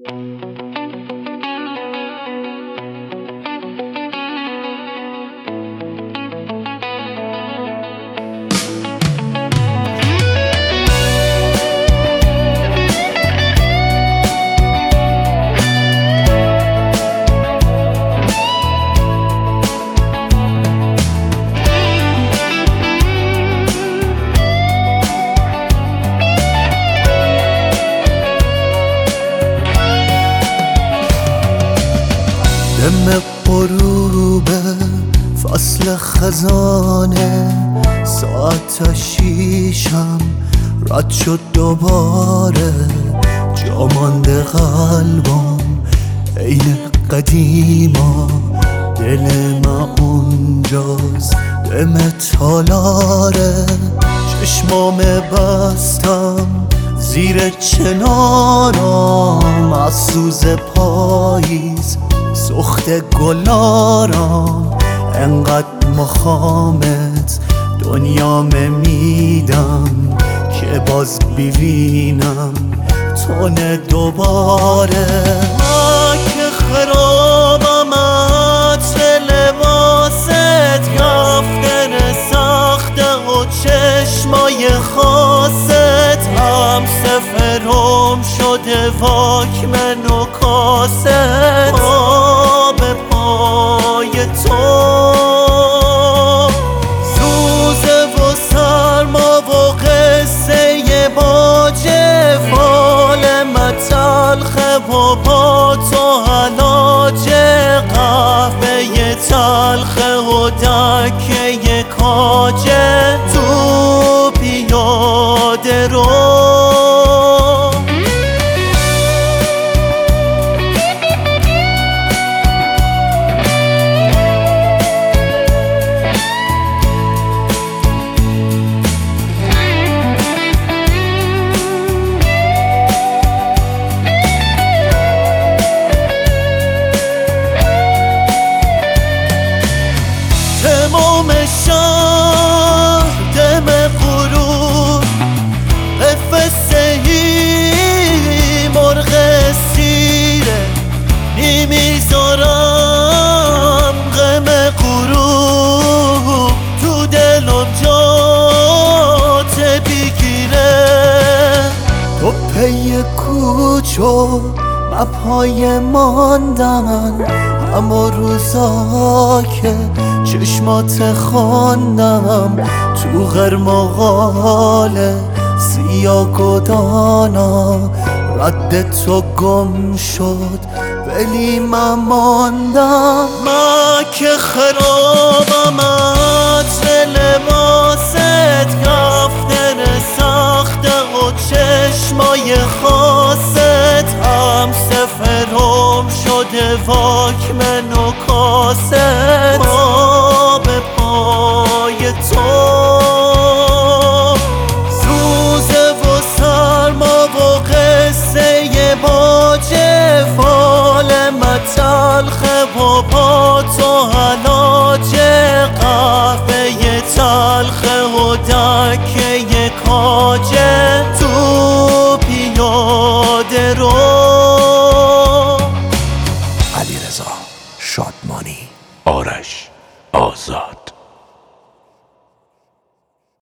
دم غروب فصل خزانه، ساعت شیشم رد شد دوباره. جا مانده قلبم عین قدیما، دل من اونجاست دم تالاره. چشمام بستم زیر چنارم، از سوز پاییز سخت گلارم. انقدر مخامت دنیام میدم که باز ببینم تونه دوباره. من که خرابم عطر لباست، کفتر سخته و چشمای خاصت. هم سفرم شده واکمن و کاست، پا به پای تو سوزه و سرما و قصه باجه. فال من تلخه و با تو حلاجه، قهوه تلخه و دکه کاجه. تو پیاده رو تمام شهر دم غروب، قفسهی مرغ سیره. نمیذارم غم غروب تو دلم جات بگیره. تو پی کوچو من پای ماندن، اما روزا که چشمات خواندم تو غرمغاله سیاه گدانا. رد تو گم شد ولی من ماندم. من که خرابم عطر لباست، کفتر سخته و چشمای خاصت. هم سفرم شده واکمن و کاست، پا به پای تو سوزه و سرما و قصه باجه. فال من تلخه و با تو حلاجه، قهوه تلخه و دکه کاجه.